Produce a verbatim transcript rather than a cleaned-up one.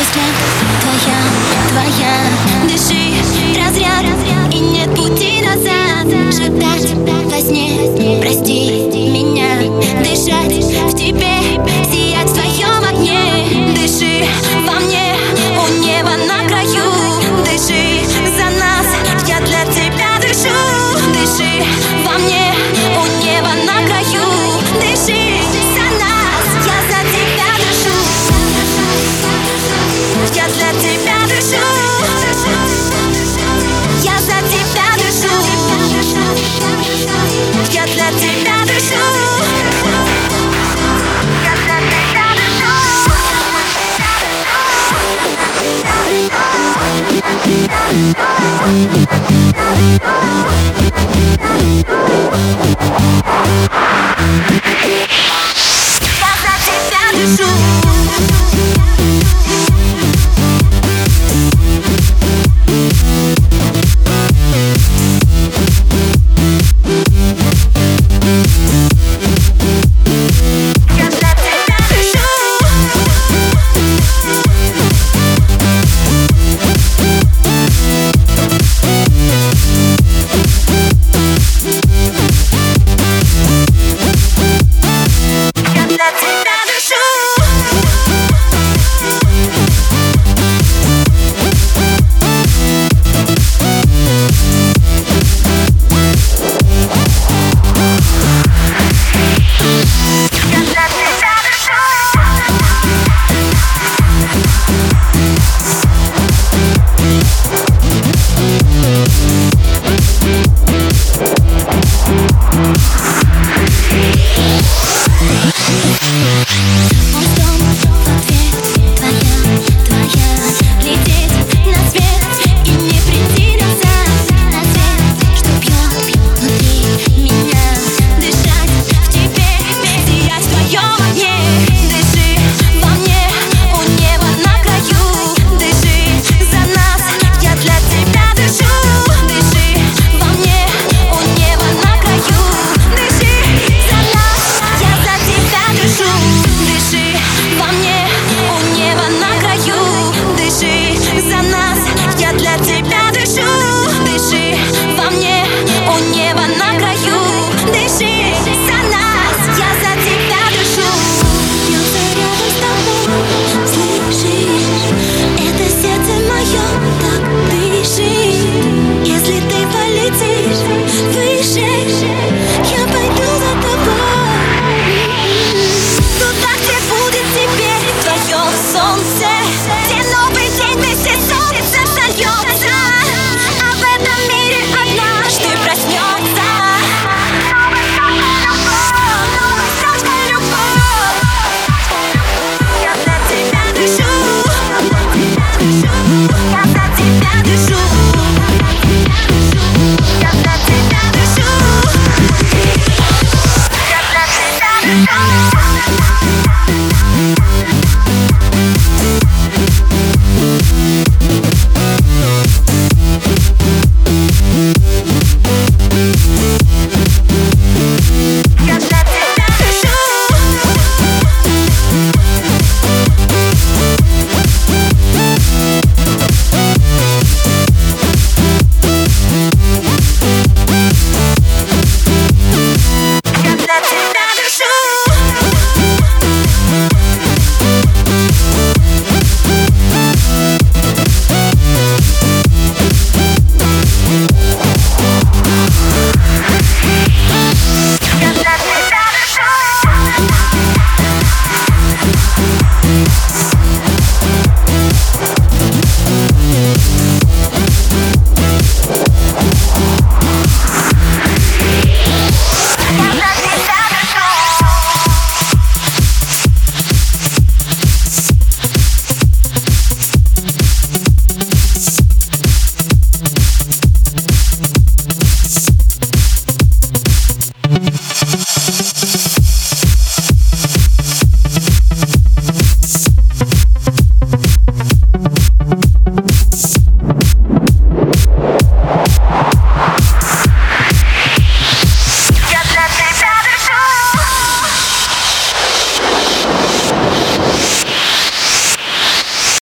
Мысль твоя, твоя, дыши, разряд, и нет пути назад. Шептать во сне, прости меня, дышать в тебе, сиять в твоем огне. Дыши во мне, у неба на краю. Дыши за нас, я для тебя дышу. Дыши во мне, у неба на краю. Дыши за нас, я за тебя дышу. Я для тебя дышу. Я за тебя дышу. Я для тебя дышу. Я для тебя дышу. Я за тебя дышу. Солнце